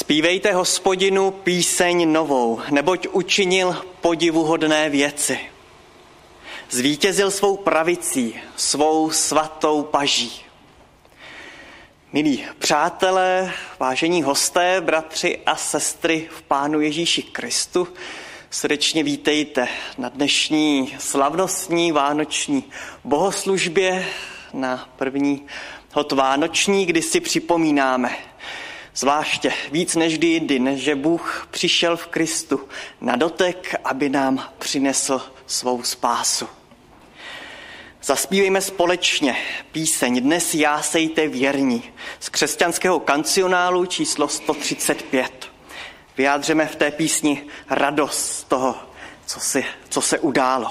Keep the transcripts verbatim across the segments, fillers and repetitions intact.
Zpívejte Hospodinu píseň novou, neboť učinil podivuhodné věci. Zvítězil svou pravicí, svou svatou paží. Milí přátelé, vážení hosté, bratři a sestry v Pánu Ježíši Kristu, srdečně vítejte na dnešní slavnostní vánoční bohoslužbě, na první hod vánoční, kdy si připomínáme zvláště víc než kdy jindy, že Bůh přišel v Kristu na dotek, aby nám přinesl svou spásu. Zaspívejme společně píseň Dnes jásejte věrní z křesťanského kancionálu číslo sto třicet pět. Vyjádřeme v té písni radost z toho, co, si, co se událo.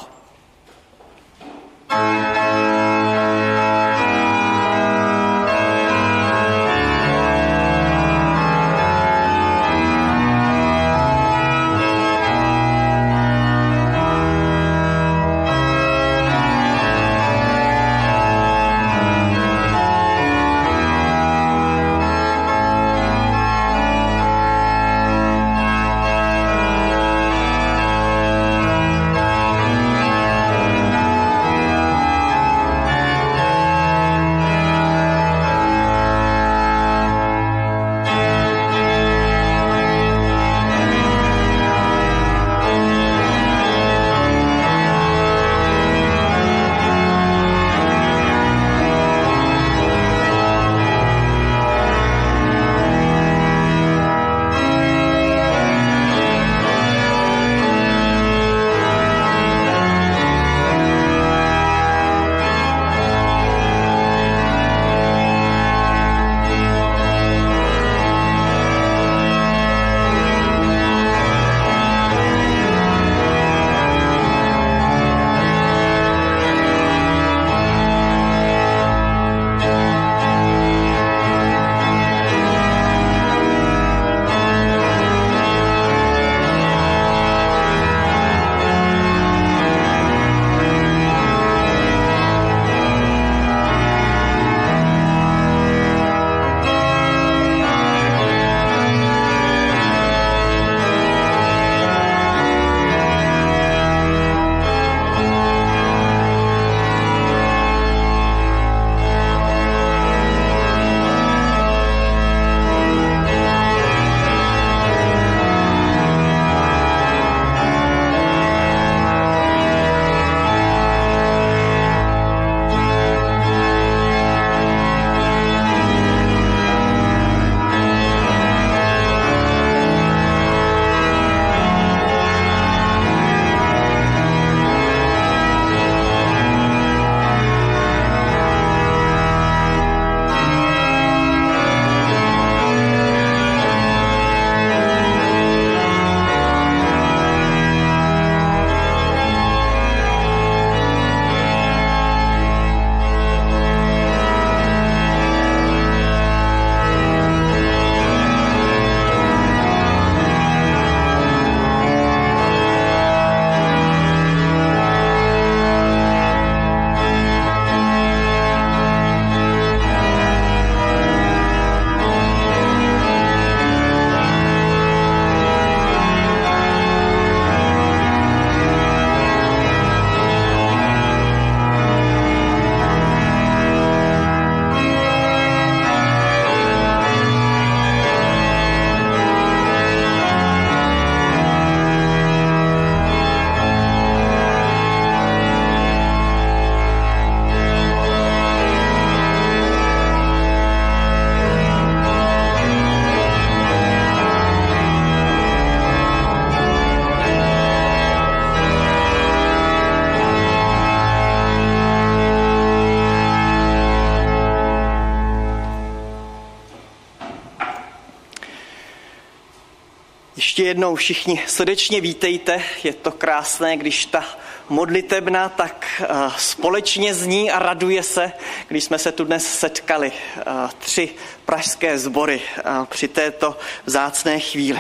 Ještě jednou všichni srdečně vítejte, je to krásné, když ta modlitebna tak společně zní a raduje se, když jsme se tu dnes setkali, tři pražské sbory při této vzácné chvíli.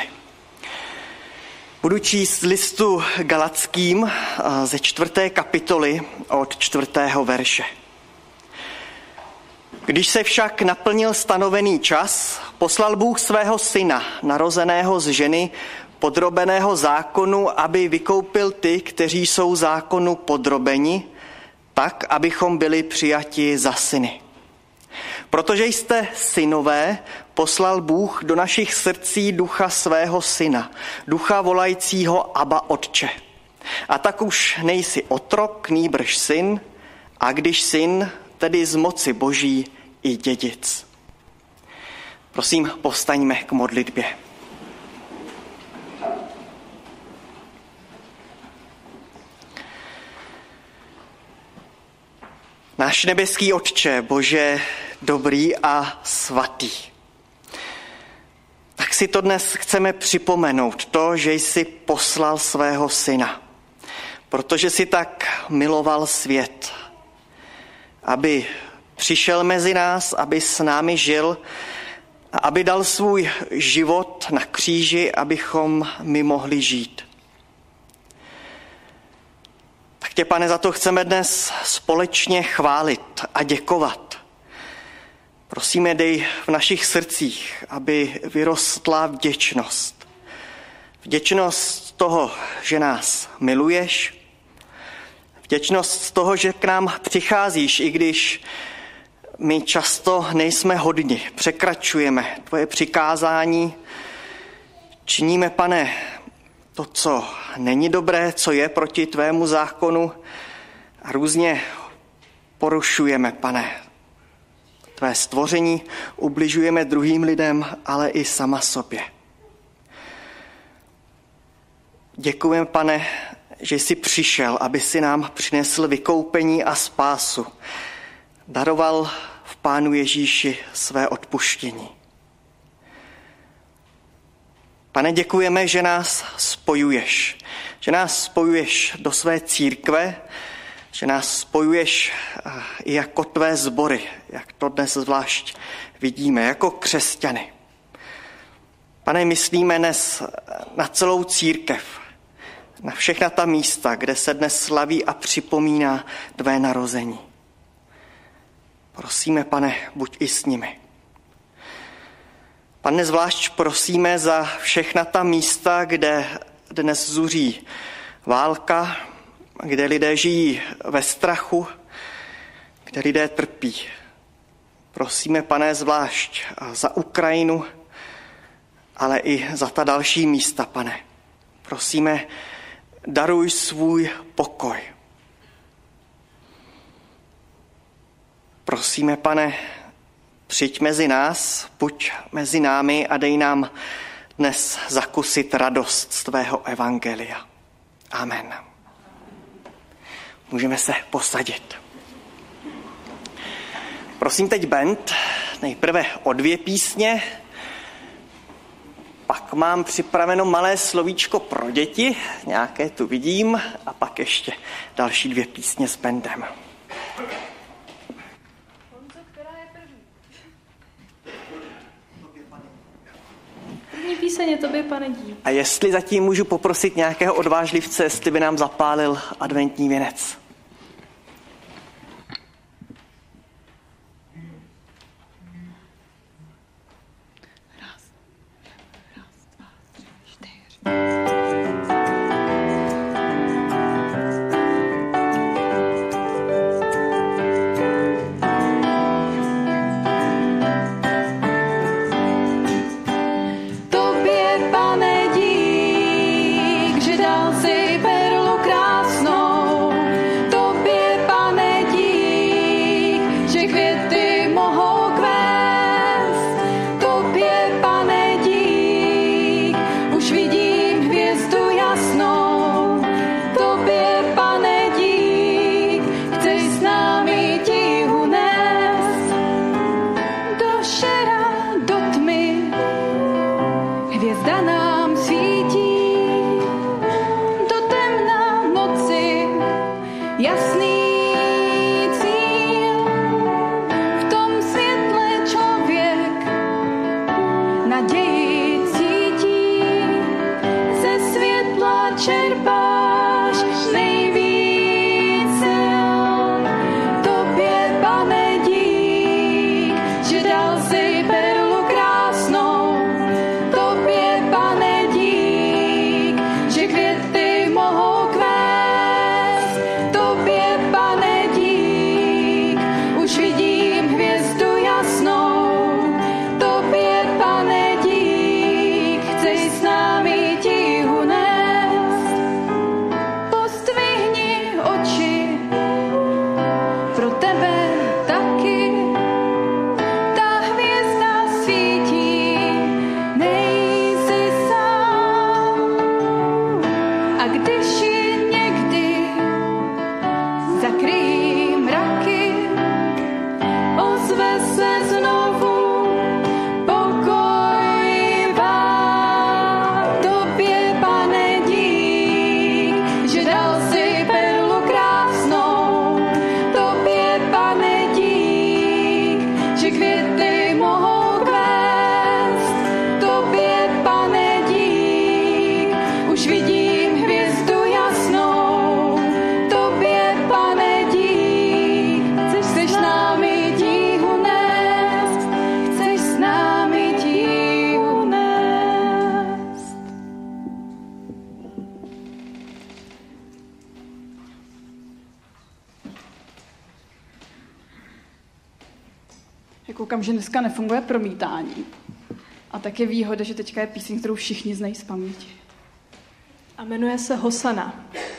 Budu číst listu Galatským ze čtvrté kapitoly od čtvrtého verše. Když se však naplnil stanovený čas, poslal Bůh svého syna, narozeného z ženy, podrobeného zákonu, aby vykoupil ty, kteří jsou zákonu podrobeni, tak, abychom byli přijati za syny. Protože jste synové, poslal Bůh do našich srdcí ducha svého syna, ducha volajícího Abba Otče. A tak už nejsi otrok, nýbrž syn, a když syn, tedy z moci Boží i dědic. Prosím, povstaňme k modlitbě. Náš nebeský Otče, Bože dobrý a svatý, tak si to dnes chceme připomenout, to, že jsi poslal svého syna, protože jsi tak miloval svět, aby přišel mezi nás, aby s námi žil a aby dal svůj život na kříži, abychom my mohli žít. Tak tě, Pane, za to chceme dnes společně chválit a děkovat. Prosíme, dej v našich srdcích, aby vyrostla vděčnost. Vděčnost toho, že nás miluješ, vděčnost z toho, že k nám přicházíš, i když my často nejsme hodni, překračujeme tvoje přikázání, činíme, Pane, to, co není dobré, co je proti tvému zákonu a různě porušujeme, Pane, tvé stvoření, ubližujeme druhým lidem, ale i sama sobě. Děkujeme, Pane, že jsi přišel, aby si nám přinesl vykoupení a spásu. Daroval v Pánu Ježíši své odpuštění. Pane, děkujeme, že nás spojuješ. Že nás spojuješ do své církve, že nás spojuješ i jako tvé sbory, jak to dnes zvlášť vidíme, jako křesťany. Pane, myslíme dnes na celou církev, na všechna ta místa, kde se dnes slaví a připomíná tvé narození. Prosíme, Pane, buď i s nimi. Pane, zvlášť prosíme za všechna ta místa, kde dnes zuří válka, kde lidé žijí ve strachu, kde lidé trpí. Prosíme, Pane, zvlášť za Ukrajinu, ale i za ta další místa, Pane. Prosíme, daruj svůj pokoj. Prosíme, Pane, přijď mezi nás, buď mezi námi a dej nám dnes zakusit radost z tvého evangelia. Amen. Můžeme se posadit. Prosím teď band, nejprve o dvě písně, pak mám připraveno malé slovíčko pro děti, nějaké tu vidím, a pak ještě další dvě písně s bandem. První píseň je Tobě, Pane, dík. A jestli zatím můžu poprosit nějakého odvážlivce, jestli by nám zapálil adventní věnec. Koukám, že dneska nefunguje promítání. A tak je výhoda, že teďka je píseň, kterou všichni znají z paměti. A jmenuje se Hosana.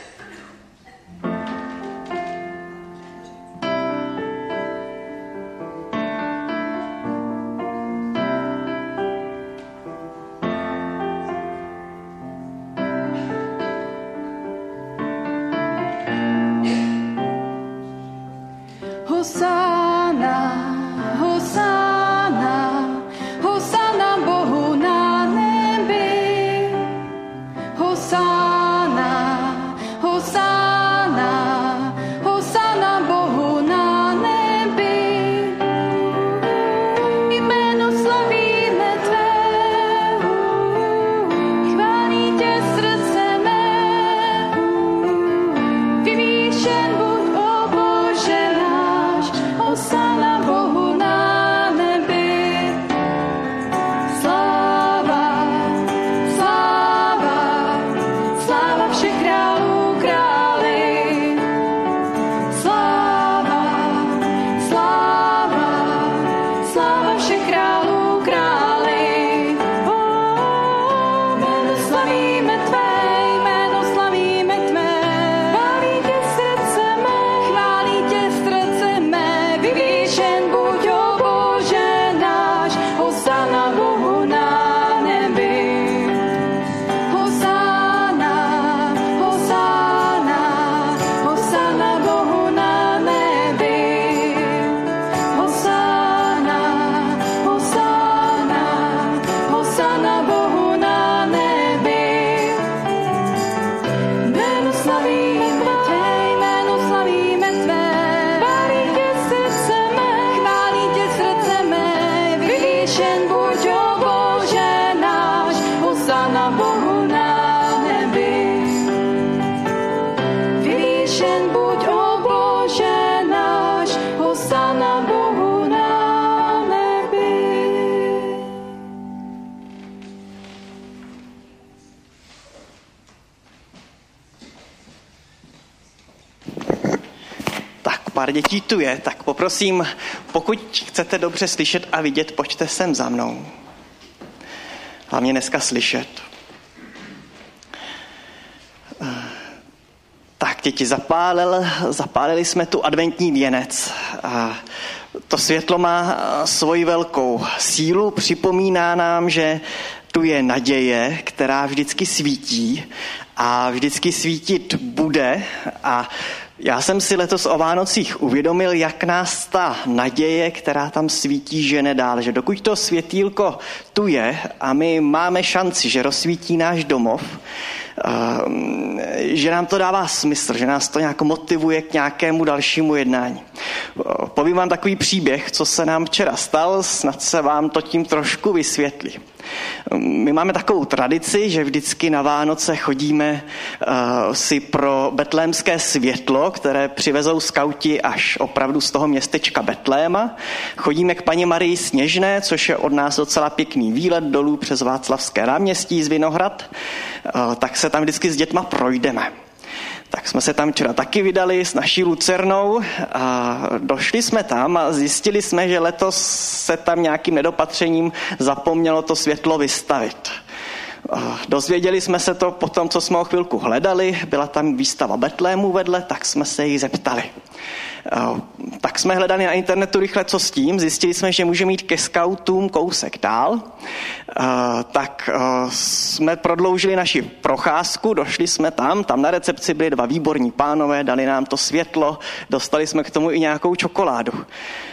Pár dětí tu je, tak poprosím, pokud chcete dobře slyšet a vidět, pojďte sem za mnou. Hlavně dneska slyšet. Tak, děti, zapálil, zapálili jsme tu adventní věnec. A to světlo má svoji velkou sílu, připomíná nám, že tu je naděje, která vždycky svítí a vždycky svítit bude. A já jsem si letos o Vánocích uvědomil, jak nás ta naděje, která tam svítí, žene dál. Že dokud to světýlko tu je a my máme šanci, že rozsvítí náš domov, že nám to dává smysl, že nás to nějak motivuje k nějakému dalšímu jednání. Povím vám takový příběh, co se nám včera stal, snad se vám to tím trošku vysvětlí. My máme takovou tradici, že vždycky na Vánoce chodíme uh, si pro betlémské světlo, které přivezou skauti až opravdu z toho městečka Betléma. Chodíme k paní Marii Sněžné, což je od nás docela pěkný výlet dolů přes Václavské náměstí z Vinohrad. Uh, tak se tam vždycky s dětma projdeme. Tak jsme se tam včera taky vydali s naší Lucernou a došli jsme tam a zjistili jsme, že letos se tam nějakým nedopatřením zapomnělo to světlo vystavit. Dozvěděli jsme se to po tom, co jsme o chvilku hledali, byla tam výstava Betlému vedle, tak jsme se jí zeptali. Tak jsme hledali na internetu rychle, co s tím, zjistili jsme, že můžeme jít ke skautům kousek dál, tak jsme prodloužili naši procházku, došli jsme tam, tam na recepci byli dva výborní pánové, dali nám to světlo, dostali jsme k tomu i nějakou čokoládu.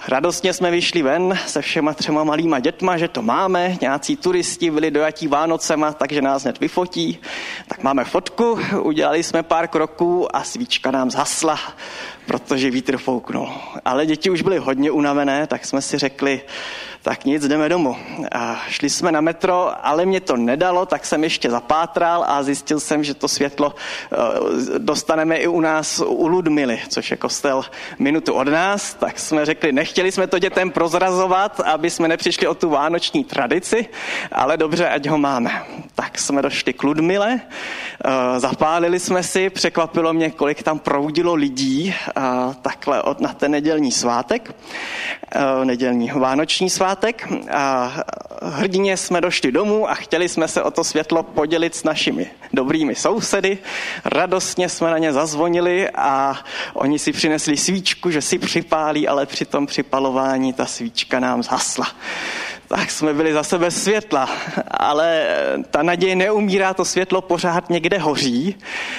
Radostně jsme vyšli ven se všema třema malýma dětma, že to máme. Nějací turisti byli dojatí Vánocema, takže nás hned vyfotí. Tak máme fotku, udělali jsme pár kroků a svíčka nám zhasla, protože vítr fouknul. Ale děti už byly hodně unavené, tak jsme si řekli, tak nic, jdeme domů. A šli jsme na metro, ale mě to nedalo, tak jsem ještě zapátral a zjistil jsem, že to světlo dostaneme i u nás u Ludmily, což je kostel minutu od nás. Tak jsme řekli, nechtěli jsme to dětem prozrazovat, aby jsme nepřišli o tu vánoční tradici, ale dobře, ať ho máme. Tak jsme došli k Ludmile, zapálili jsme si, překvapilo mě, kolik tam proudilo lidí, takhle na ten nedělní svátek, nedělní vánoční svátek. A hrdině jsme došli domů a chtěli jsme se o to světlo podělit s našimi dobrými sousedy. Radostně jsme na ně zazvonili a oni si přinesli svíčku, že si připálí, ale při tom připalování ta svíčka nám zhasla. Tak jsme byli zase bez světla, ale ta naděje neumírá, to světlo pořád někde hoří.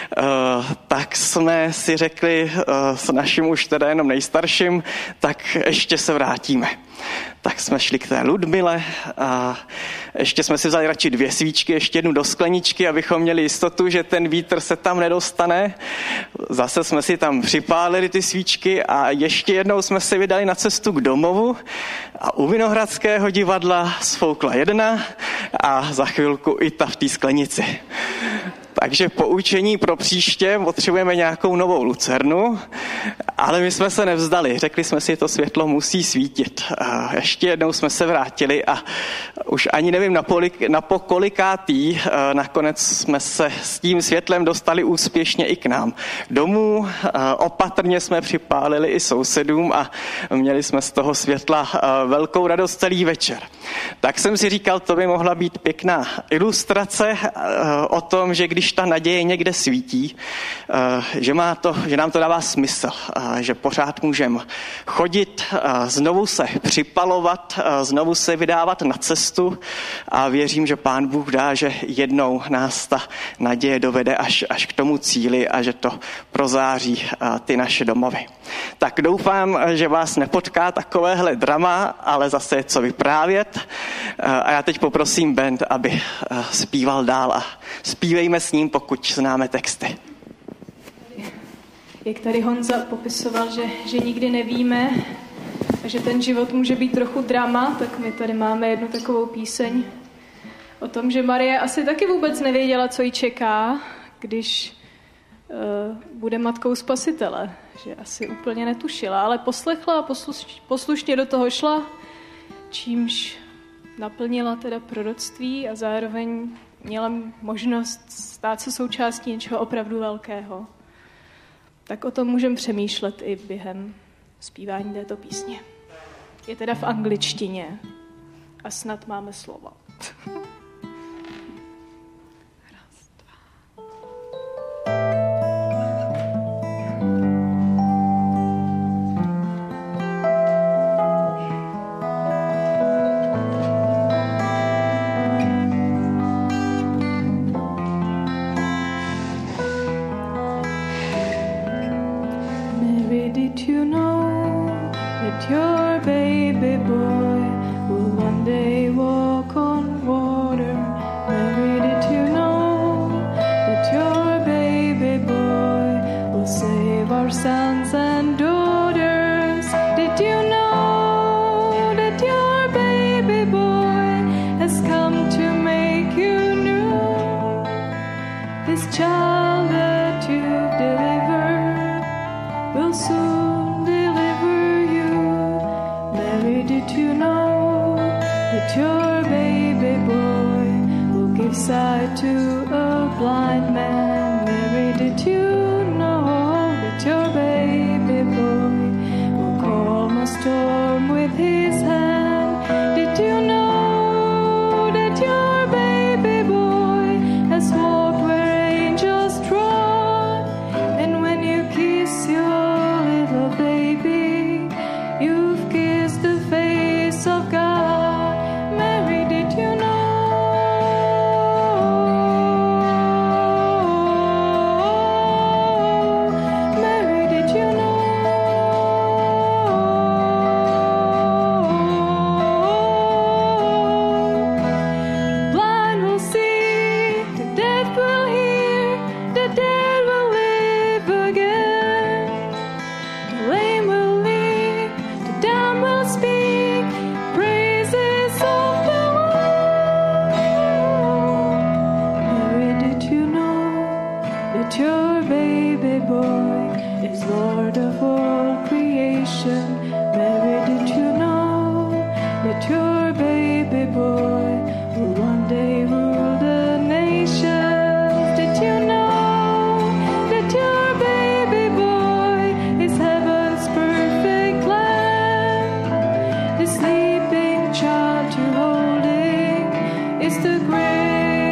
Tak jsme si řekli s naším už teda jenom nejstarším, tak ještě se vrátíme. Tak jsme šli k té Ludmile a ještě jsme si vzali radši dvě svíčky, ještě jednu do skleničky, abychom měli jistotu, že ten vítr se tam nedostane. Zase jsme si tam připálili ty svíčky a ještě jednou jsme se vydali na cestu k domovu a u Vinohradského divadla sfoukla jedna a za chvilku i ta v té sklenici. Takže poučení pro příště, potřebujeme nějakou novou lucernu, ale my jsme se nevzdali. Řekli jsme si, to světlo musí svítit. A ještě jednou jsme se vrátili a už ani nevím na, polik, na pokolikátý, nakonec jsme se s tím světlem dostali úspěšně i k nám domů. Opatrně jsme připálili i sousedům a měli jsme z toho světla velkou radost celý večer. Tak jsem si říkal, to by mohla být pěkná ilustrace o tom, že když ta naděje někde svítí, že, má to, že nám to dává smysl, že pořád můžeme chodit, znovu se připalovat, znovu se vydávat na cestu a věřím, že Pán Bůh dá, že jednou nás ta naděje dovede až, až k tomu cíli a že to prozáří ty naše domovy. Tak doufám, že vás nepotká takovéhle drama, ale zase je co vyprávět. A já teď poprosím band, aby zpíval dál a zpívejme s ním, pokud známe texty. Jak tady Honza popisoval, že, že nikdy nevíme a že ten život může být trochu drama, tak my tady máme jednu takovou píseň o tom, že Marie asi taky vůbec nevěděla, co jí čeká, když uh, bude matkou Spasitele. Že asi úplně netušila, ale poslechla a posluš, poslušně do toho šla, čímž naplnila teda proroctví a zároveň měla možnost stát se součástí něčeho opravdu velkého. Tak o tom můžeme přemýšlet i během zpívání této písně. Je teda v angličtině a snad máme slova. Raz, dva. Did you know that your baby boy will one day walk on water? Mary, did you know that your baby boy will save our sons and daughters? Did you know that your baby boy has come to make you new? This child that you've delivered will soon did you know that your baby boy will give sight to a blind man? Mary, did you know that your baby boy will calm a storm with his hand? Did you know that your baby boy has walked where angels trod? And when you kiss your little baby, you've kissed the face of God. Mary, did you know that you're holding is the great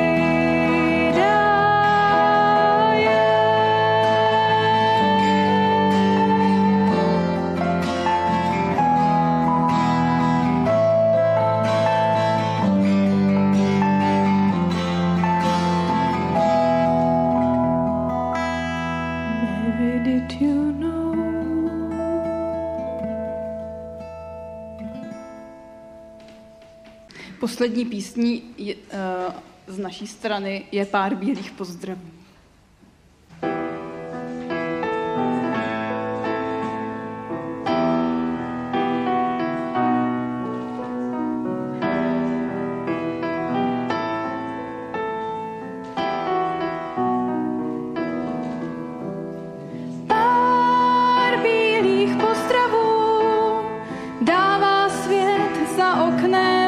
Poslední písní je, uh, z naší strany je Pár bílých pozdravů. Pár bílých pozdravů dává svět za oknem.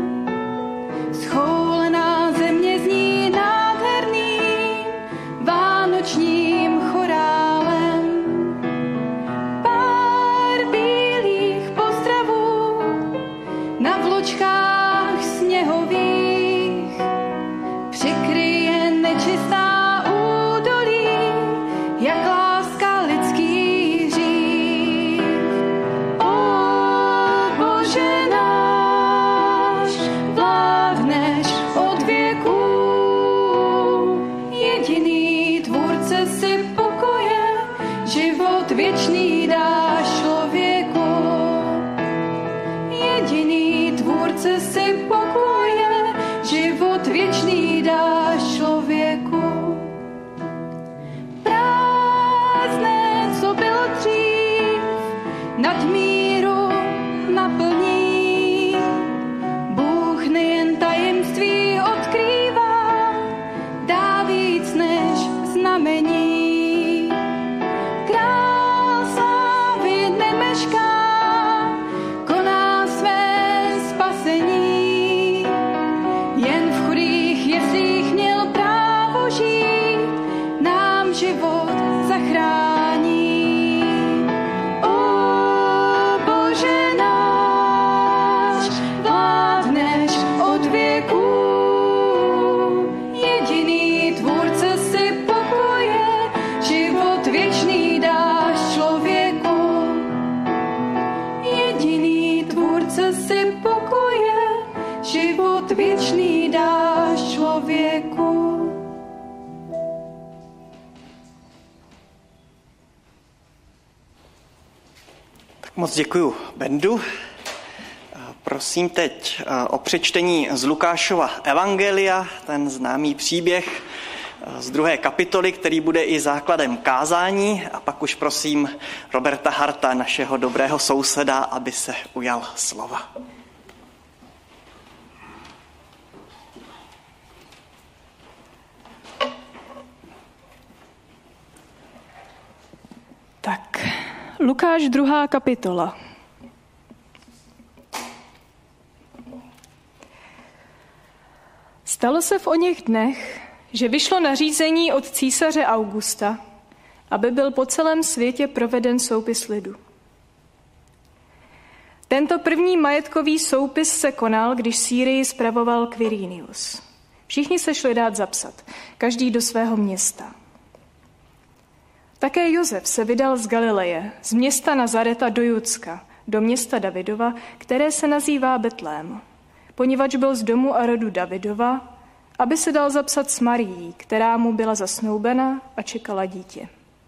Schoulená země zní nádherným vánočním chorálem. Pár bílých pozdravů na vločkách sněhových přikryje nečistá údolí, jak láska lidský hřích. O Bože náš, vládneš od věků, jediný tvůrce si pokoje, život věčný dáš člověku. Jediný tvůrce si pokoje, život věčný dáš člověku. Prázdné, co bylo dřív, nadmíru naplní. Bůh nejen tajemství odkrývá, dá víc než znamení. Král slávy nemešká, koná své spasení. Jen v chudých jeslích měl právo žít, nám život zachrání. O Bože náš, vládneš od věků, jediný tvůrce si pokoje, život věčný dáš člověku. Jediný tvůrce si pokoje, život věčný dáš člověku. Tak moc děkuju Bendu. Prosím teď o přečtení z Lukášova evangelia, ten známý příběh z druhé kapitoly, který bude i základem kázání. A pak už prosím Roberta Harta, našeho dobrého souseda, aby se ujal slova. Tak, Lukáš druhá kapitola. Stalo se v oněch dnech, že vyšlo nařízení od císaře Augusta, aby byl po celém světě proveden soupis lidu. Tento první majetkový soupis se konal, když Sýrii spravoval Quirinius. Všichni se šli dát zapsat, každý do svého města. Také Josef se vydal z Galileje, z města Nazareta do Judska, do města Davidova, které se nazývá Betlém, poněvadž byl z domu a rodu Davidova, aby se dal zapsat s Marií, která mu byla zasnoubena a čekala dítě.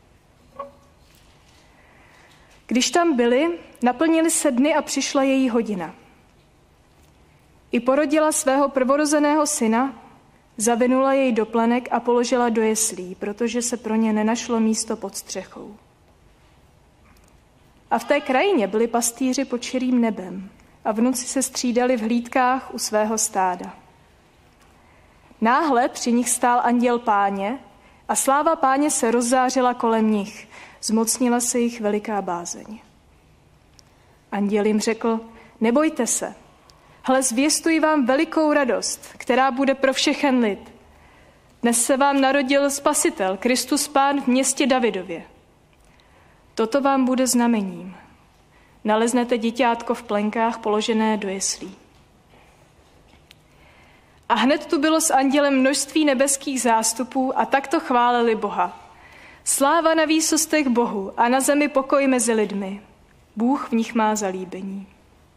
Když tam byli, naplnili se dny a přišla její hodina. I porodila svého prvorozeného syna, zavinula jej do plenek a položila do jeslí, protože se pro ně nenašlo místo pod střechou. A v té krajině byli pastýři pod širým nebem a v noci se střídali v hlídkách u svého stáda. Náhle při nich stál anděl Páně a sláva Páně se rozzářila kolem nich, zmocnila se jich veliká bázeň. Anděl jim řekl, nebojte se, hle, zvěstuji vám velikou radost, která bude pro všechen lid. Dnes se vám narodil Spasitel, Kristus Pán v městě Davidově. Toto vám bude znamením. Naleznete děťátko v plenkách položené do jeslí. A hned tu bylo s andělem množství nebeských zástupů a takto chválili Boha. Sláva na výsostech Bohu a na zemi pokoj mezi lidmi. Bůh v nich má zalíbení.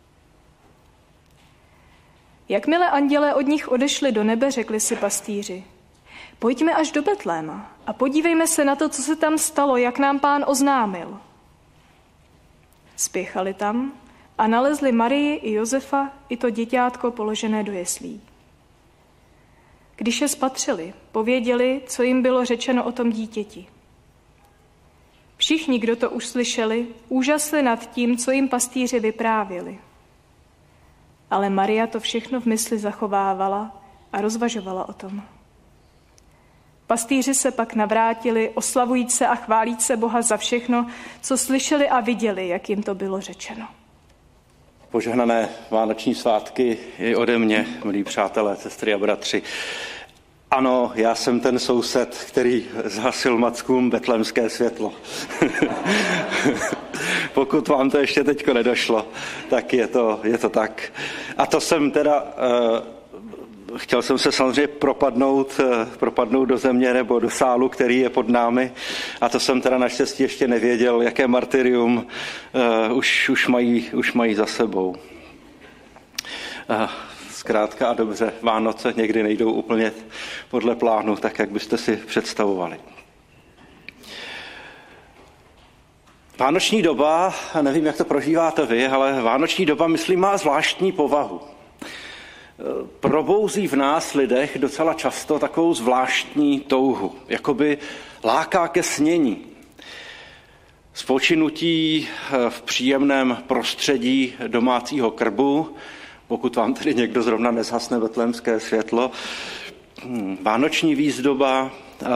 Jakmile andělé od nich odešli do nebe, řekli si pastýři: Pojďme až do Betléma a podívejme se na to, co se tam stalo, jak nám Pán oznámil. Spěchali tam a nalezli Marii i Josefa, i to děťátko položené do jeslí. Když je spatřili, pověděli, co jim bylo řečeno o tom dítěti. Všichni, kdo to už slyšeli, úžasli nad tím, co jim pastýři vyprávěli. Ale Maria to všechno v mysli zachovávala a rozvažovala o tom. Pastýři se pak navrátili, oslavujíce a chválíce Boha za všechno, co slyšeli a viděli, jak jim to bylo řečeno. Požehnané vánoční svátky i ode mě, milí přátelé, sestry a bratři. Ano, já jsem ten soused, který zhasil mackům betlémské světlo. Pokud vám to ještě teďko nedošlo, tak je to, je to tak. A to jsem teda... Uh, Chtěl jsem se samozřejmě propadnout, propadnout do země nebo do sálu, který je pod námi. A to jsem teda naštěstí ještě nevěděl, jaké martyrium uh, už, už, mají, už mají za sebou. Uh, zkrátka a dobře, Vánoce někdy nejdou úplně podle plánu, tak jak byste si představovali. Vánoční doba, nevím, jak to prožíváte vy, ale vánoční doba, myslím, má zvláštní povahu. Probouzí v nás lidech docela často takovou zvláštní touhu, jakoby láká ke snění. Spočinutí v příjemném prostředí domácího krbu, pokud vám tedy někdo zrovna nezhasne betlémské světlo, vánoční výzdoba,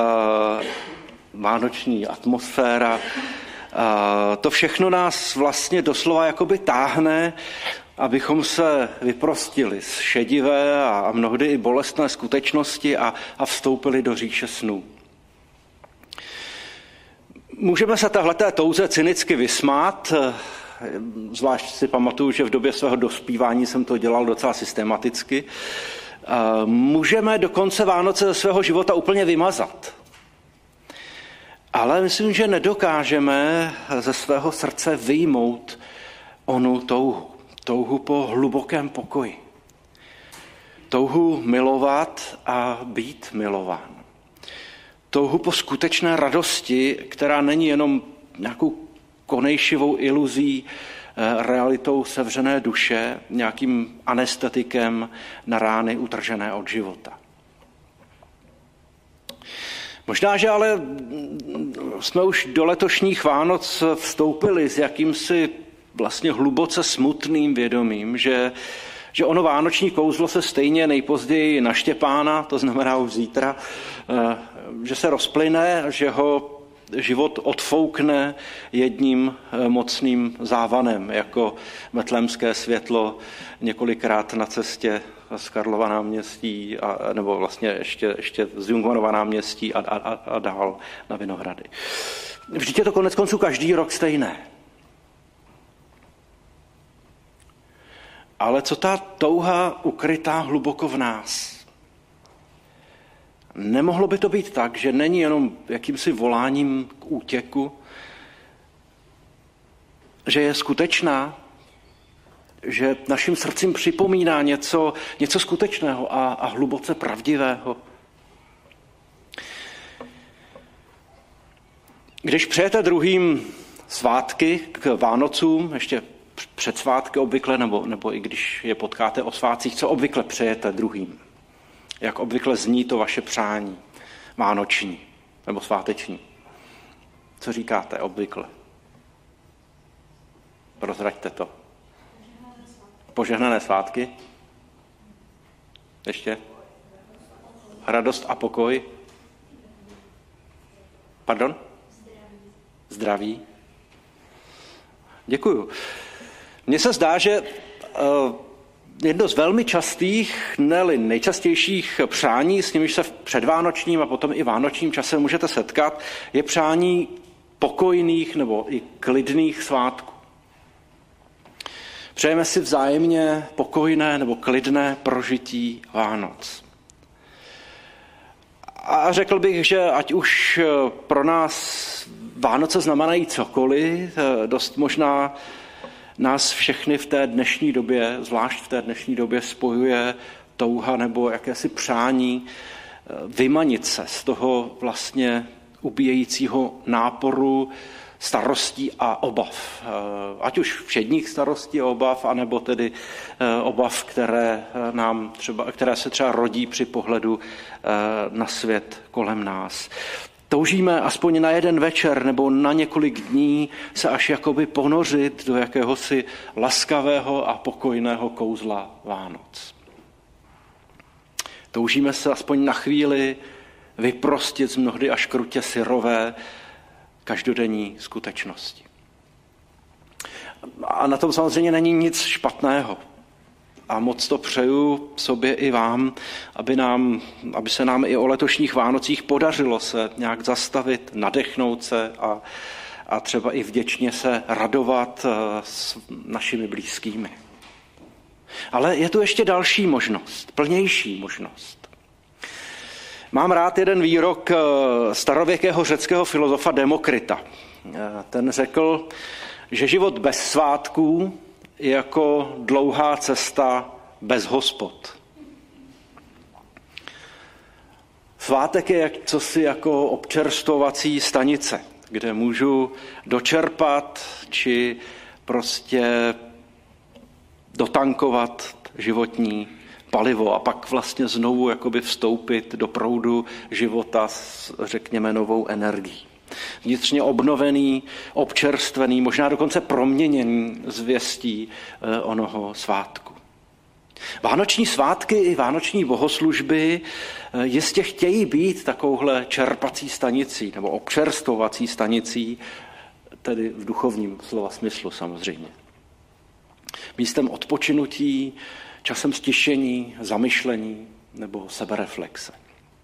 vánoční atmosféra, to všechno nás vlastně doslova jakoby táhne, abychom se vyprostili z šedivé a mnohdy i bolestné skutečnosti a, a vstoupili do říše snů. Můžeme se tahleté touze cynicky vysmát, zvlášť si pamatuju, že v době svého dospívání jsem to dělal docela systematicky. Můžeme dokonce Vánoce ze svého života úplně vymazat. Ale myslím, že nedokážeme ze svého srdce vyjmout onu touhu. Touhu po hlubokém pokoji. Touhu milovat a být milován. Touhu po skutečné radosti, která není jenom nějakou konejšivou iluzí, realitou sevřené duše, nějakým anestetikem na rány utržené od života. Možná, že ale jsme už do letošních Vánoc vstoupili s jakýmsi vlastně hluboce smutným vědomím, že, že ono vánoční kouzlo se stejně nejpozději na Štěpána, to znamená už zítra, že se rozplyne, že ho život odfoukne jedním mocným závanem, jako betlémské světlo několikrát na cestě z Karlova náměstí, a, nebo vlastně ještě, ještě z Jungmannova náměstí a, a, a dál na Vinohrady. Vždyť je to konec konců každý rok stejné. Ale co ta touha ukrytá hluboko v nás? Nemohlo by to být tak, že není jenom jakýmsi voláním k útěku, že je skutečná, že našim srdcím připomíná něco, něco skutečného a, a hluboce pravdivého. Když přejete druhým svátky k Vánocům, ještě před svátky obvykle, nebo, nebo i když je potkáte o svátcích, co obvykle přejete druhým? Jak obvykle zní to vaše přání vánoční nebo sváteční? Co říkáte obvykle? Prozraďte to. Požehnané svátky? Ještě? Radost a pokoj? Pardon? Zdraví. Děkuju. Mně se zdá, že uh, jedno z velmi častých, ne-li nejčastějších přání, s nimiž se v předvánočním a potom i vánočním čase můžete setkat, je přání pokojných nebo i klidných svátků. Přejeme si vzájemně pokojné nebo klidné prožití Vánoc. A řekl bych, že ať už pro nás Vánoce znamenají cokoliv, dost možná nás všechny v té dnešní době, zvlášť v té dnešní době, spojuje touha nebo jakési přání vymanit se z toho vlastně ubíjejícího náporu starostí a obav. Ať už všedních starostí a obav, anebo tedy obav, které, nám třeba, které se třeba rodí při pohledu na svět kolem nás. Toužíme aspoň na jeden večer nebo na několik dní se až jakoby ponořit do jakéhosi laskavého a pokojného kouzla Vánoc. Toužíme se aspoň na chvíli vyprostit z mnohdy až krutě syrové každodenní skutečnosti. A na tom samozřejmě není nic špatného. A moc to přeju sobě i vám, aby, nám, aby se nám i o letošních Vánocích podařilo se nějak zastavit, nadechnout se a, a třeba i vděčně se radovat s našimi blízkými. Ale je tu ještě další možnost, plnější možnost. Mám rád jeden výrok starověkého řeckého filozofa Demokrita. Ten řekl, že život bez svátků je jako dlouhá cesta bez hospod. Svátek je jak, cosi jako občerstvovací stanice, kde můžu dočerpat či prostě dotankovat životní palivo a pak vlastně znovu jakoby vstoupit do proudu života s, řekněme, novou energií. Vnitřně obnovený, občerstvený, možná dokonce proměněný zvěstí onoho svátku. Vánoční svátky i vánoční bohoslužby jistě chtějí být takovouhle čerpací stanicí nebo občerstvovací stanicí, tedy v duchovním slova smyslu samozřejmě. Místem odpočinutí, časem stišení, zamyšlení nebo sebereflexe.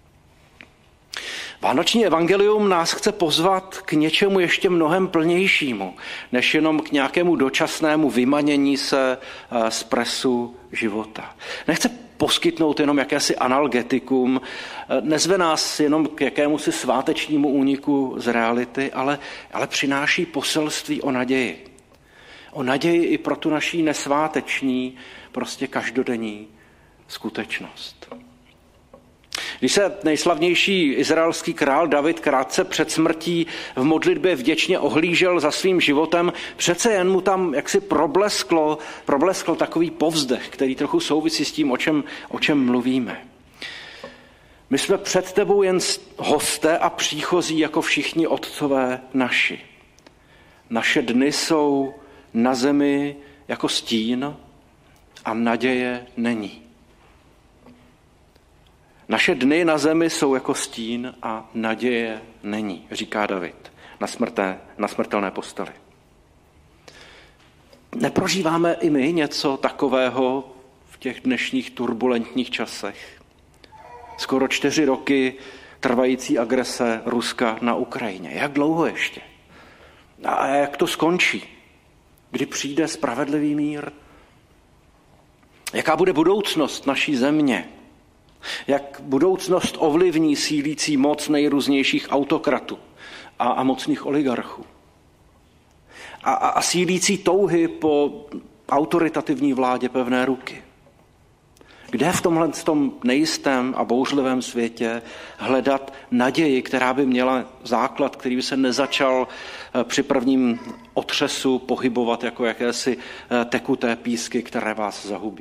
Vánoční evangelium nás chce pozvat k něčemu ještě mnohem plnějšímu, než jenom k nějakému dočasnému vymanění se z presu života. Nechce poskytnout jenom jakési analgetikum, nezve nás jenom k jakémusi svátečnímu úniku z reality, ale, ale přináší poselství o naději. O naději i pro tu naší nesváteční, prostě každodenní skutečnost. Když se nejslavnější izraelský král David krátce před smrtí v modlitbě vděčně ohlížel za svým životem, přece jen mu tam jaksi problesklo, problesklo takový povzdech, který trochu souvisí s tím, o čem, o čem mluvíme. My jsme před tebou jen hosté a příchozí jako všichni otcové naši. Naše dny jsou na zemi jako stín a naděje není. Naše dny na zemi jsou jako stín a naděje není, říká David na, smrté, na smrtelné posteli. Neprožíváme i my něco takového v těch dnešních turbulentních časech? Skoro čtyři roky trvající agrese Ruska na Ukrajině. Jak dlouho ještě? A jak to skončí? Kdy přijde spravedlivý mír? Jaká bude budoucnost naší země? Jak budoucnost ovlivní sílící moc nejrůznějších autokratů a, a mocných oligarchů? A, a, a sílící touhy po autoritativní vládě pevné ruky? Kde v tomhle tom nejistém a bouřlivém světě hledat naději, která by měla základ, který by se nezačal při prvním otřesu pohybovat jako jakési tekuté písky, které vás zahubí?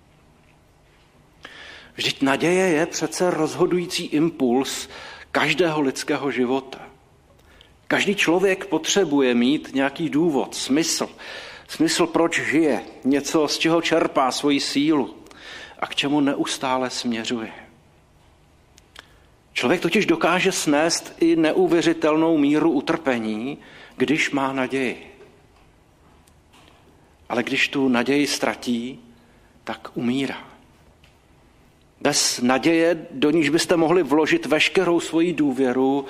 Vždyť naděje je přece rozhodující impuls každého lidského života. Každý člověk potřebuje mít nějaký důvod, smysl. Smysl, proč žije, něco, z čeho čerpá svoji sílu a k čemu neustále směřuje. Člověk totiž dokáže snést i neuvěřitelnou míru utrpení, když má naději. Ale když tu naději ztratí, tak umírá. Bez naděje, do níž byste mohli vložit veškerou svoji důvěru,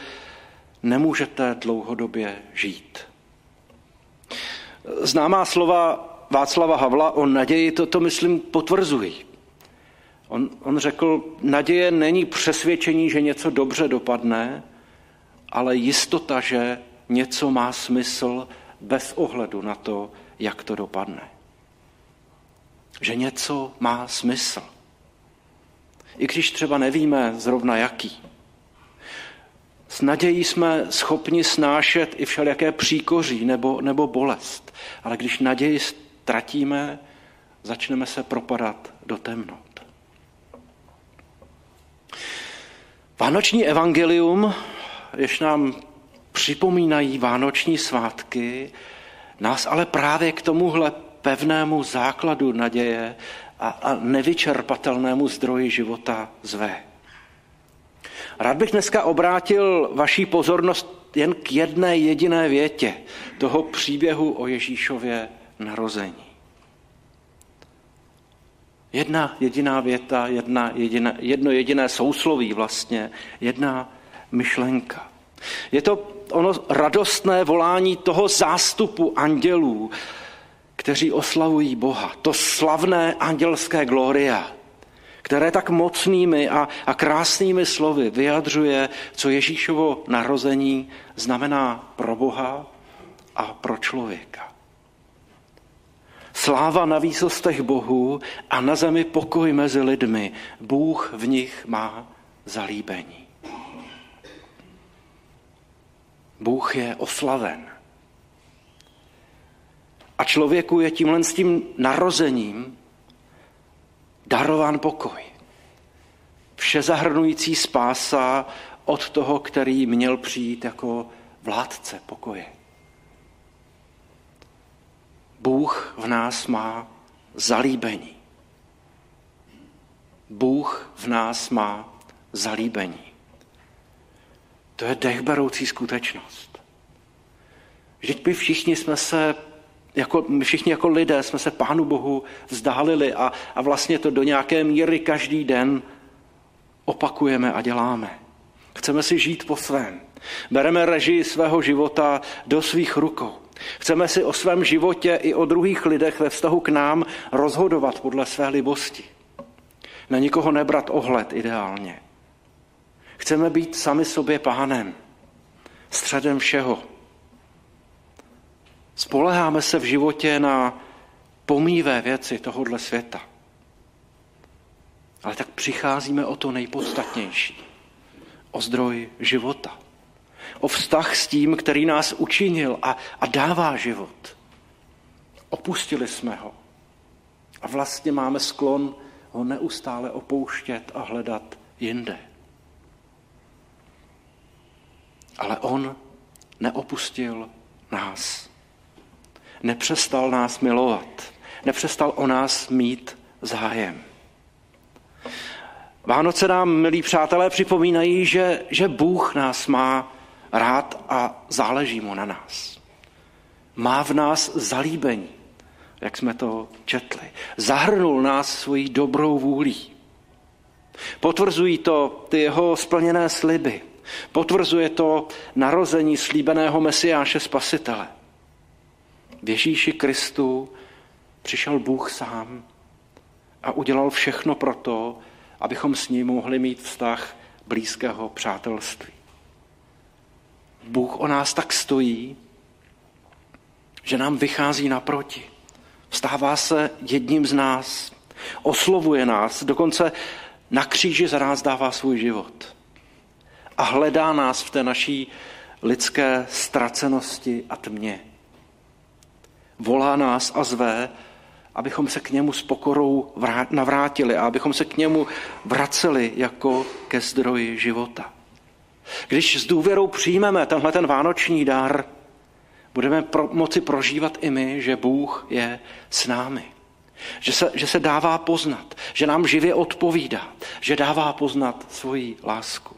nemůžete dlouhodobě žít. Známá slova Václava Havla o naději toto, myslím, potvrzují. On, on řekl, naděje není přesvědčení, že něco dobře dopadne, ale jistota, že něco má smysl bez ohledu na to, jak to dopadne. Že něco má smysl. I když třeba nevíme zrovna jaký. S nadějí jsme schopni snášet i všelijaké příkoří nebo, nebo bolest. Ale když naději ztratíme, začneme se propadat do temnot. Vánoční evangelium, jež nám připomínají vánoční svátky, nás ale právě k tomuhle pevnému základu naděje a, a nevyčerpatelnému zdroji života zve. Rád bych dneska obrátil vaši pozornost jen k jedné jediné větě toho příběhu o Ježíšově narození. Jedna jediná věta, jedna jediná, jedno jediné sousloví vlastně, jedna myšlenka. Je to ono radostné volání toho zástupu andělů, kteří oslavují Boha. To slavné andělské gloria, které tak mocnými a, a krásnými slovy vyjadřuje, co Ježíšovo narození znamená pro Boha a pro člověka. Sláva na výsostech Bohu a na zemi pokoj mezi lidmi. Bůh v nich má zalíbení. Bůh je oslaven. A člověku je tímhle s tím narozením darován pokoj. Všezahrnující spása od toho, který měl přijít jako vládce pokoje. Bůh v nás má zalíbení. Bůh v nás má zalíbení. To je dechberoucí skutečnost. Vždyť my všichni jsme se, jako, my všichni jako lidé jsme se Pánu Bohu vzdálili a, a vlastně to do nějaké míry každý den opakujeme a děláme. Chceme si žít po svém. Bereme režii svého života do svých rukou. Chceme si o svém životě i o druhých lidech ve vztahu k nám rozhodovat podle své libosti. Na nikoho nebrat ohled ideálně. Chceme být sami sobě pánem, středem všeho. Spoléháme se v životě na pomíjivé věci tohohle světa. Ale tak přicházíme o to nejpodstatnější. O zdroj života. O vztah s tím, který nás učinil a, a dává život. Opustili jsme ho. A vlastně máme sklon ho neustále opouštět a hledat jinde. Ale on neopustil nás. Nepřestal nás milovat. Nepřestal o nás mít zájem. Vánoce nám, milí přátelé, připomínají, že, že Bůh nás má rád a záleží mu na nás. Má v nás zalíbení, jak jsme to četli. Zahrnul nás svojí dobrou vůlí. Potvrzují to ty jeho splněné sliby. Potvrzuje to narození slíbeného Mesiáše Spasitele. V Ježíši Kristu přišel Bůh sám a udělal všechno pro to, abychom s ním mohli mít vztah blízkého přátelství. Bůh o nás tak stojí, že nám vychází naproti. Stává se jedním z nás, oslovuje nás, dokonce na kříži za nás dává svůj život. A hledá nás v té naší lidské ztracenosti a tmě. Volá nás a zve, abychom se k němu s pokorou navrátili a abychom se k němu vraceli jako ke zdroji života. Když s důvěrou přijmeme tenhle ten vánoční dar, budeme pro, moci prožívat i my, že Bůh je s námi. Že se, že se dává poznat, že nám živě odpovídá, že dává poznat svoji lásku.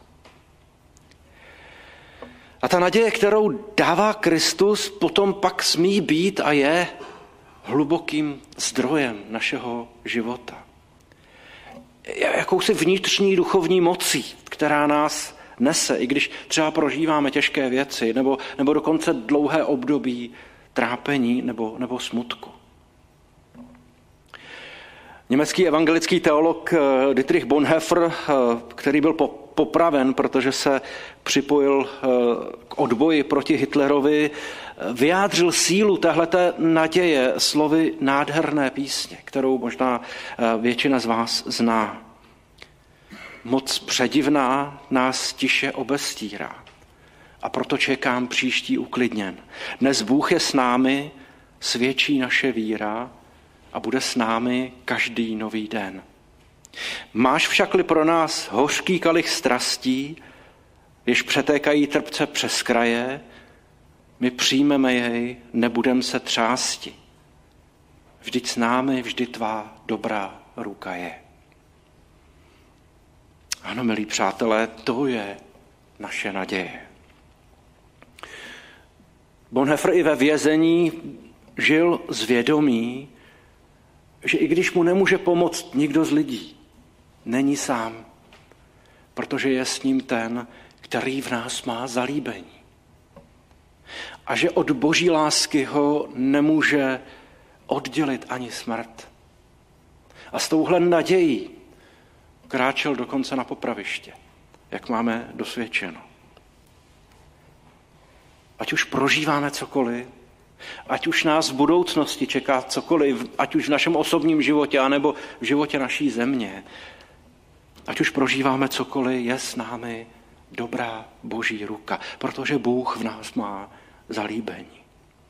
A ta naděje, kterou dává Kristus, potom pak smí být a je hlubokým zdrojem našeho života. Jakousi vnitřní duchovní mocí, která nás nese, i když třeba prožíváme těžké věci, nebo, nebo dokonce dlouhé období trápení nebo, nebo smutku. Německý evangelický teolog Dietrich Bonhoeffer, který byl popraven, protože se připojil k odboji proti Hitlerovi, vyjádřil sílu téhleté naděje slovy nádherné písně, kterou možná většina z vás zná. Moc předivná nás tiše obestírá a proto čekám příští uklidněn. Dnes Bůh je s námi, svědčí naše víra a bude s námi každý nový den. Máš všakli pro nás hořký kalich strastí, jež přetékají trpce přes kraje, my přijmeme jej, nebudem se třásti. Vždyť s námi vždy tvá dobrá ruka je. Ano, milí přátelé, to je naše naděje. Bonhoeffer i ve vězení žil z vědomí, že i když mu nemůže pomoct nikdo z lidí, není sám, protože je s ním ten, který v nás má zalíbení. A že od boží lásky ho nemůže oddělit ani smrt. A s touhle nadějí kráčel dokonce na popraviště, jak máme dosvědčeno. Ať už prožíváme cokoliv, ať už nás v budoucnosti čeká cokoliv, ať už v našem osobním životě, anebo v životě naší země, ať už prožíváme cokoliv, je s námi dobrá boží ruka, protože Bůh v nás má zalíbení.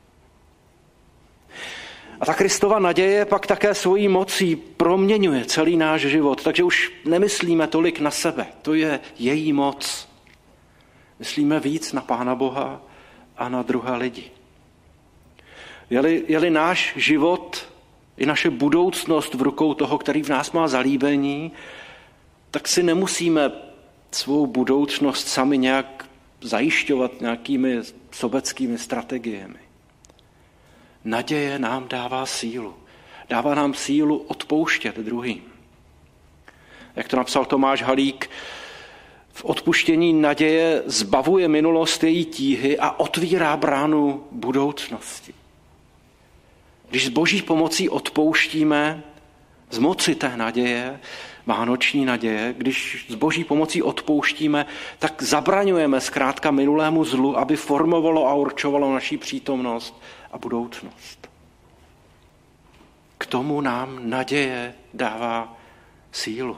A ta Kristova naděje pak také svojí mocí proměňuje celý náš život, takže už nemyslíme tolik na sebe, to je její moc. Myslíme víc na Pána Boha a na druhé lidi. Je-li, je-li náš život i naše budoucnost v rukou toho, který v nás má zalíbení, tak si nemusíme svou budoucnost sami nějak zajišťovat nějakými sobeckými strategiemi. Naděje nám dává sílu. Dává nám sílu odpouštět druhým. Jak to napsal Tomáš Halík, v odpuštění naděje zbavuje minulost její tíhy a otvírá bránu budoucnosti. Když s boží pomocí odpouštíme z moci té naděje, vánoční naděje, když s boží pomocí odpouštíme, tak zabraňujeme zkrátka minulému zlu, aby formovalo a určovalo naši přítomnost a budoucnost. K tomu nám naděje dává sílu.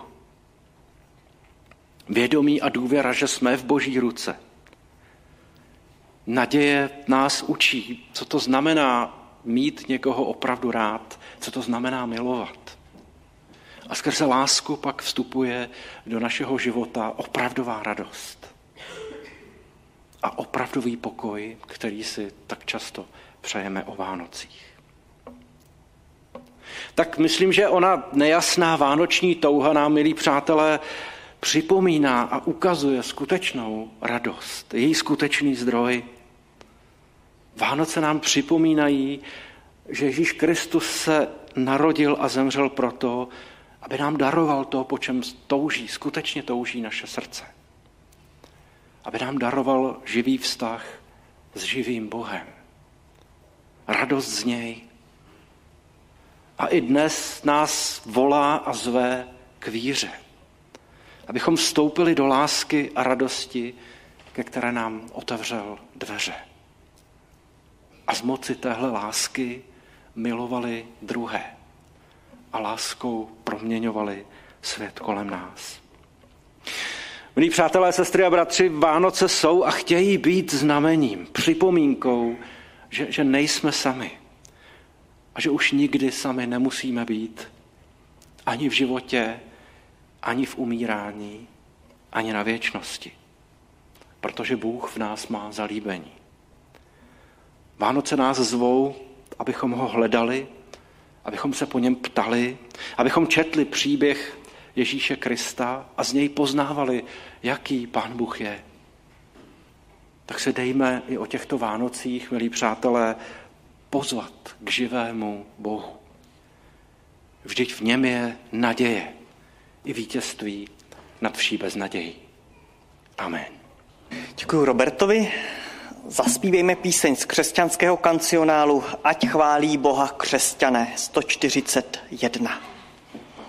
Vědomí a důvěra, že jsme v boží ruce. Naděje nás učí, co to znamená mít někoho opravdu rád, co to znamená milovat. A skrze lásku pak vstupuje do našeho života opravdová radost a opravdový pokoj, který si tak často přejeme o Vánocích. Tak myslím, že ona nejasná vánoční touha nám, milí přátelé, připomíná a ukazuje skutečnou radost, její skutečný zdroj. Vánoce nám připomínají, že Ježíš Kristus se narodil a zemřel proto, aby nám daroval to, po čem touží, skutečně touží naše srdce. Aby nám daroval živý vztah s živým Bohem. Radost z něj. A i dnes nás volá a zve k víře. Abychom vstoupili do lásky a radosti, ke které nám otevřel dveře. A z moci téhle lásky milovali druhé. A láskou proměňovali svět kolem nás. Milí přátelé, sestry a bratři, Vánoce jsou a chtějí být znamením, připomínkou, že, že nejsme sami. A že už nikdy sami nemusíme být ani v životě, ani v umírání, ani na věčnosti. Protože Bůh v nás má zalíbení. Vánoce nás zvou, abychom ho hledali, abychom se po něm ptali, abychom četli příběh Ježíše Krista a z něj poznávali, jaký Pán Bůh je. Tak se dejme i o těchto Vánocích, milí přátelé, pozvat k živému Bohu. Vždyť v něm je naděje i vítězství nad vší beznadějí. Amen. Děkuji Robertovi. Zaspívejme píseň z křesťanského kancionálu Ať chválí Boha křesťané sto čtyřicet jedna.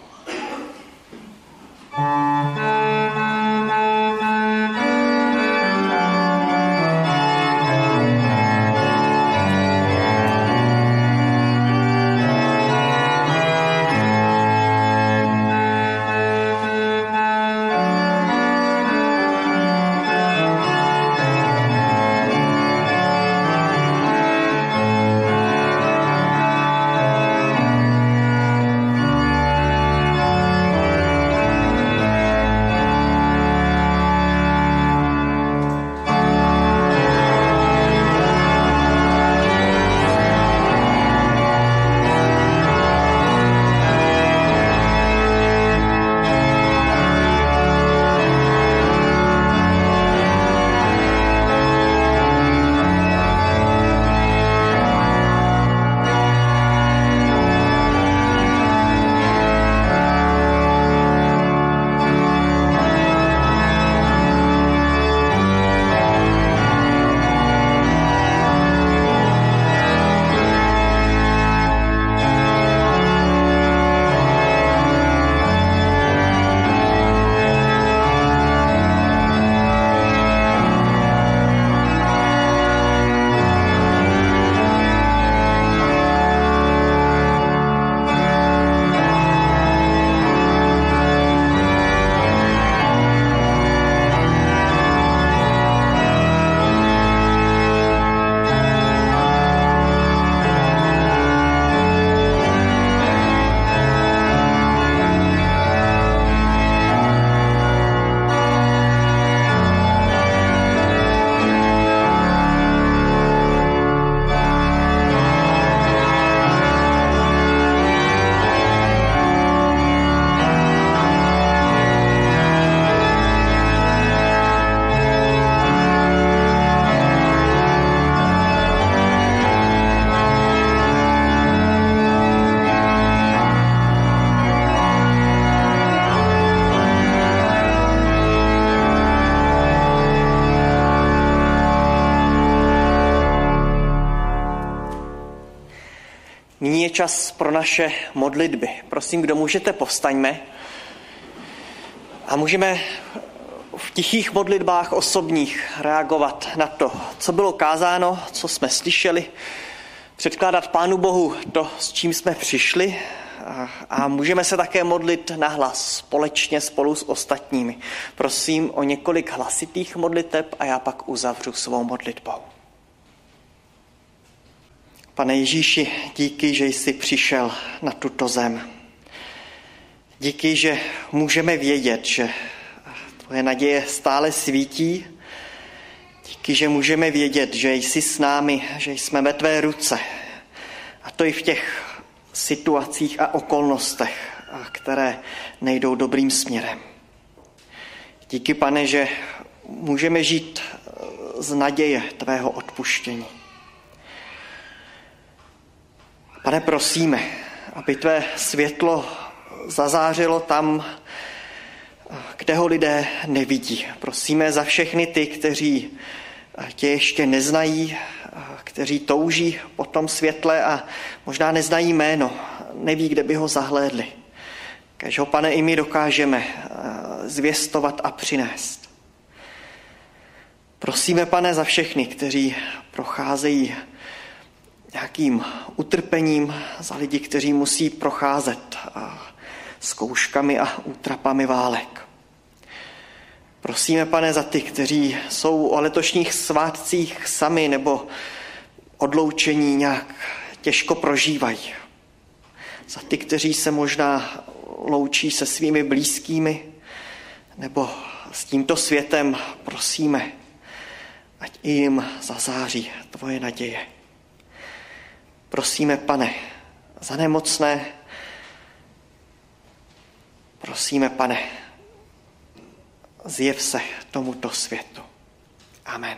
Nyní je čas pro naše modlitby. Prosím, kdo můžete, povstaňme. A můžeme v tichých modlitbách osobních reagovat na to, co bylo kázáno, co jsme slyšeli, předkládat Pánu Bohu to, s čím jsme přišli, a můžeme se také modlit nahlas, společně spolu s ostatními. Prosím o několik hlasitých modliteb a já pak uzavřu svou modlitbou. Pane Ježíši, díky, že jsi přišel na tuto zem. Díky, že můžeme vědět, že tvoje naděje stále svítí. Díky, že můžeme vědět, že jsi s námi, že jsme ve tvé ruce. A to i v těch situacích a okolnostech, které nejdou dobrým směrem. Díky, Pane, že můžeme žít z naděje tvého odpuštění. Pane, prosíme, aby tvé světlo zazářilo tam, kde ho lidé nevidí. Prosíme za všechny ty, kteří tě ještě neznají, kteří touží po tom světle a možná neznají jméno, neví, kde by ho zahlédli. Kéž ho, Pane, i my dokážeme zvěstovat a přinést. Prosíme, Pane, za všechny, kteří procházejí nějakým utrpením, za lidi, kteří musí procházet zkouškami a útrapami válek. Prosíme, Pane, za ty, kteří jsou o letošních svátcích sami nebo odloučení nějak těžko prožívají. Za ty, kteří se možná loučí se svými blízkými nebo s tímto světem, prosíme, ať i jim zazáří tvoje naděje. Prosíme, Pane, za nemocné. Prosíme, Pane, zjev se tomuto světu. Amen.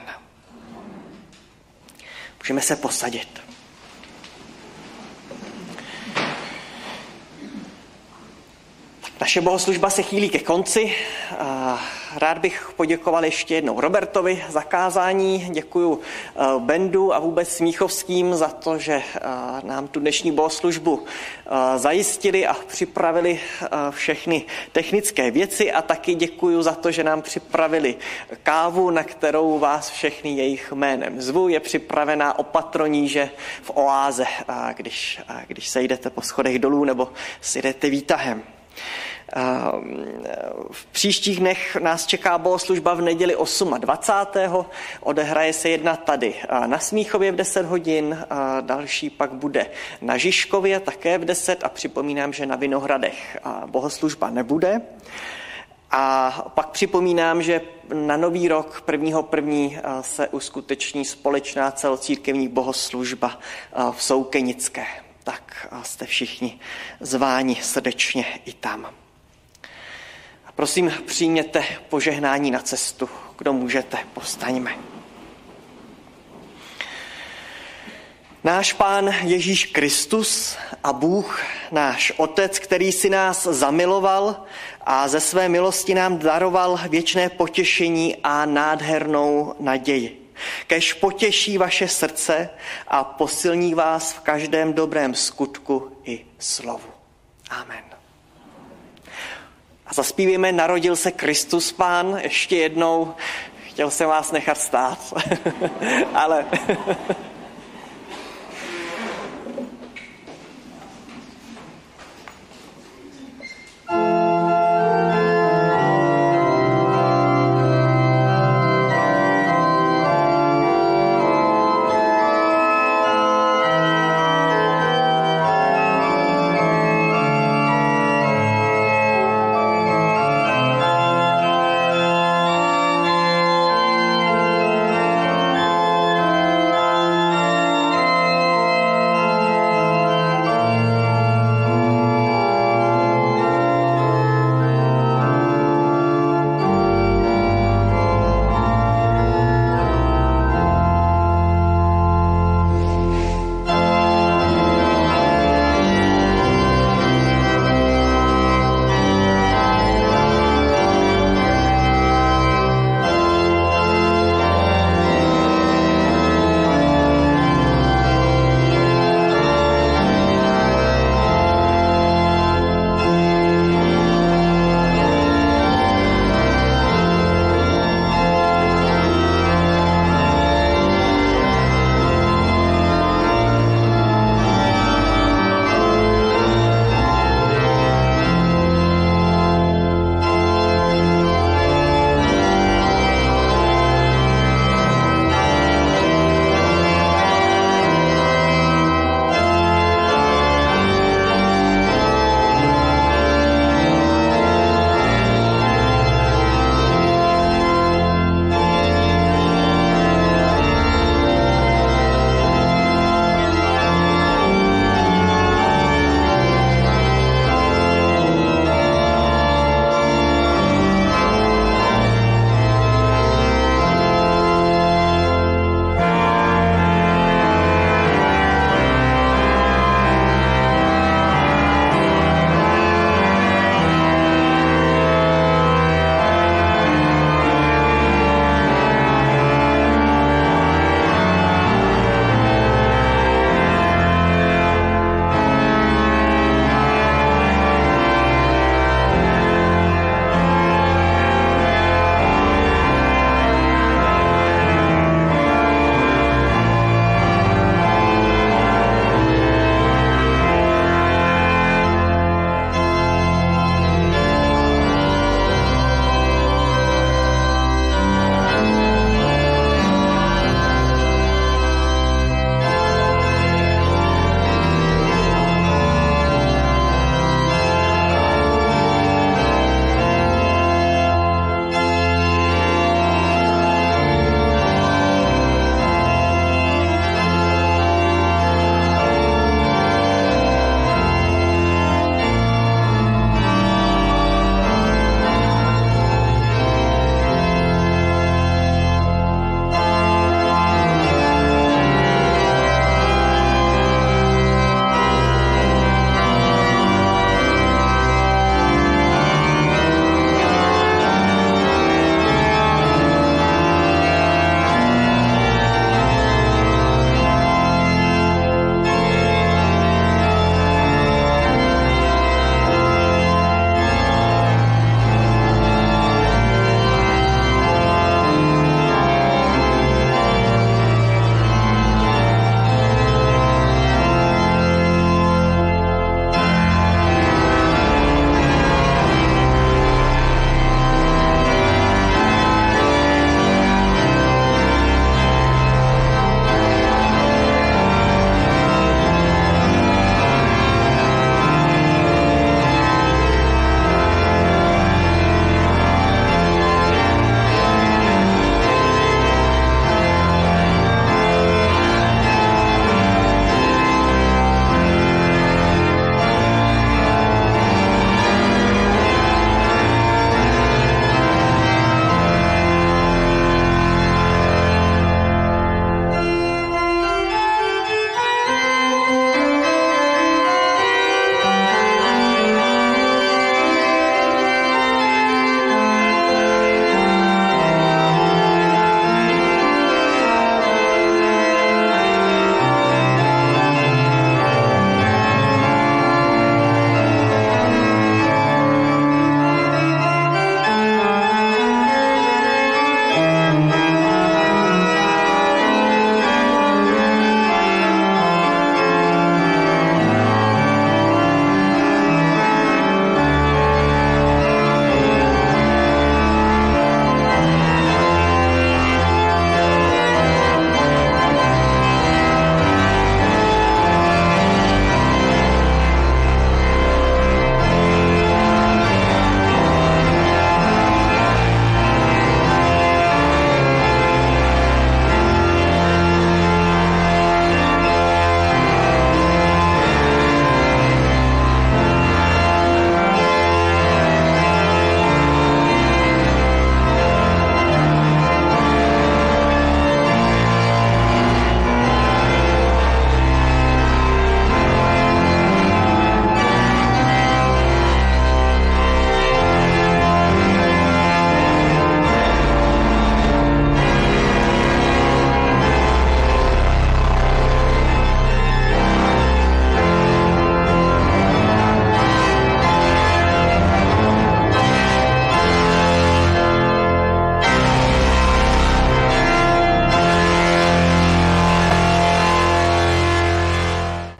Můžeme se posadit. Tak Naše bohoslužba se chýlí ke konci. Rád bych poděkoval ještě jednou Robertovi za kázání. Děkuju Bendu a vůbec Smíchovským za to, že nám tu dnešní bohoslužbu zajistili a připravili všechny technické věci a taky děkuju za to, že nám připravili kávu, na kterou vás všechny jejich jménem zvu. Je připravená opatroníže v oáze, když, když se jdete po schodech dolů nebo si jdete výtahem. V příštích dnech nás čeká bohoslužba v neděli dvacátého osmého Odehraje se jedna tady na Smíchově v deset hodin, další pak bude na Žižkově také v deset a připomínám, že na Vinohradech bohoslužba nebude. A pak připomínám, že na nový rok prvního prvního se uskuteční společná celocírkevní bohoslužba v Soukenické. Tak jste všichni zváni srdečně i tam. A prosím, přijměte požehnání na cestu. Kdo můžete, povstaňme. Náš Pán Ježíš Kristus a Bůh, náš Otec, který si nás zamiloval a ze své milosti nám daroval věčné potěšení a nádhernou naději. Kéž potěší vaše srdce a posilní vás v každém dobrém skutku i slovu. Amen. A zaspívíme Narodil se Kristus Pán ještě jednou. Chtěl jsem vás nechat stát, ale